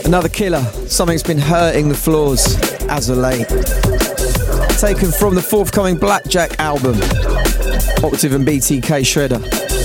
Another killer, something's been hurting the floors as of late. Taken from the forthcoming Blackjack album, Octave and BTK Shredder.